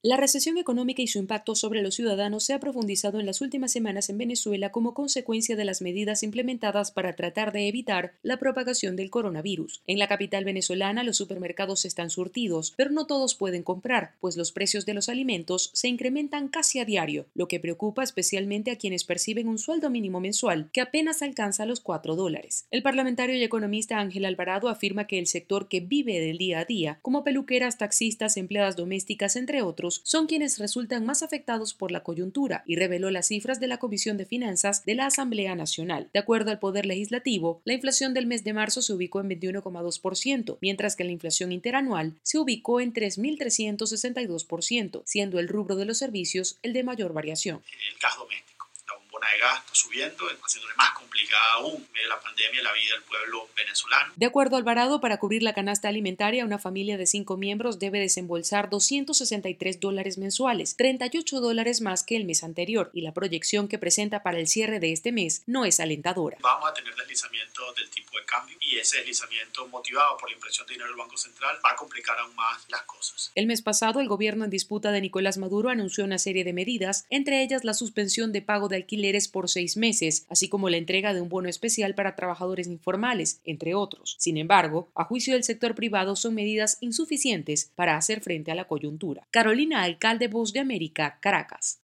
La recesión económica y su impacto sobre los ciudadanos se ha profundizado en las últimas semanas en Venezuela como consecuencia de las medidas implementadas para tratar de evitar la propagación del coronavirus. En la capital venezolana los supermercados están surtidos, pero no todos pueden comprar, pues los precios de los alimentos se incrementan casi a diario, lo que preocupa especialmente a quienes perciben un sueldo mínimo mensual que apenas alcanza los $4. El parlamentario y economista Ángel Alvarado afirma que el sector que vive del día a día, como peluqueras, taxistas, empleadas domésticas, entre otros, son quienes resultan más afectados por la coyuntura y reveló las cifras de la Comisión de Finanzas de la Asamblea Nacional. De acuerdo al Poder Legislativo, la inflación del mes de marzo se ubicó en 21,2%, mientras que la inflación interanual se ubicó en 3.362%, siendo el rubro de los servicios el de mayor variación. El gas doméstico. La bombona de gas está subiendo, haciéndole más complicada aún en medio de la pandemia la vida del pueblo venezolano. De acuerdo a Alvarado, para cubrir la canasta alimentaria, una familia de 5 miembros debe desembolsar $263 mensuales, $38 más que el mes anterior, y la proyección que presenta para el cierre de este mes no es alentadora. Vamos a tener deslizamiento del tipo de cambio y ese deslizamiento motivado por la impresión de dinero del Banco Central va a complicar aún más las cosas. El mes pasado, el gobierno en disputa de Nicolás Maduro anunció una serie de medidas, entre ellas la suspensión de pago de alquileres por 6 meses, así como la entrega de un bono especial para trabajadores informales, entre otros. Sin embargo, a juicio del sector privado son medidas insuficientes para hacer frente a la coyuntura. Carolina Alcalde, Voz de América, Caracas.